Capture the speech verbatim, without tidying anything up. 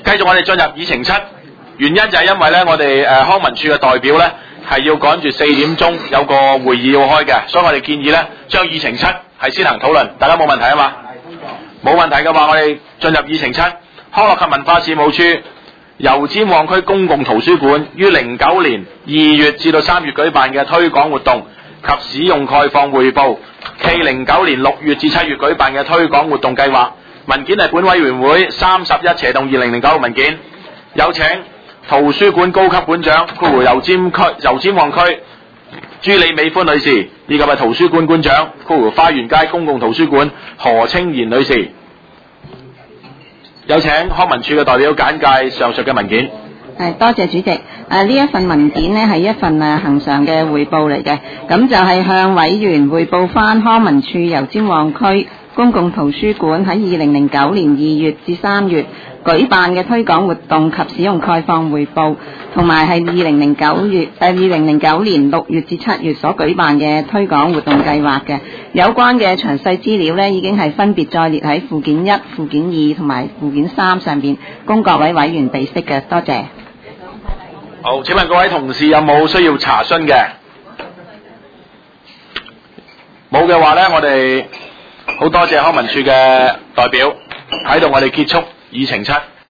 繼續我哋進入議程七，原因就係因為咧，我哋誒康文署嘅代表咧係要趕住四點鐘有個會議要開嘅，所以我哋建議咧將議程七係先行討論，大家冇問題啊嘛？冇問題嘅話，我哋進入議程七，康樂及文化事務處油尖旺區公共圖書館於零九年二月至到三月舉辦嘅推廣活動及使用概況匯報，暨零九年六月至七月舉辦嘅推廣活動計劃。文件係本委員會三十一斜洞二零零九文件，有請圖書館高級館長括弧油尖區油尖旺區朱李美歡女士，以及係圖書館館長括弧花園街公共圖書館何清賢女士。有請康文署嘅代表簡介上述嘅文件。 係，多謝主席。誒、呃、呢一份文件呢係一份誒恆常嘅匯報嚟嘅，咁就係向委員匯報翻康文署油尖旺區公共圖書館喺二零零九年二月至三月舉辦嘅推廣活動及使用概況匯報，同埋係二零零九月誒二零零九年六月至七月所舉辦嘅推廣活動計劃嘅有關嘅詳細資料呢，已經係分別載列喺附件一、附件二同埋附件三上邊，供各位委員備悉嘅。多謝。 好，請問各位同事有冇需要查詢嘅？冇嘅話呢，我哋好多謝康文署嘅代表喺度，我哋結束議程七。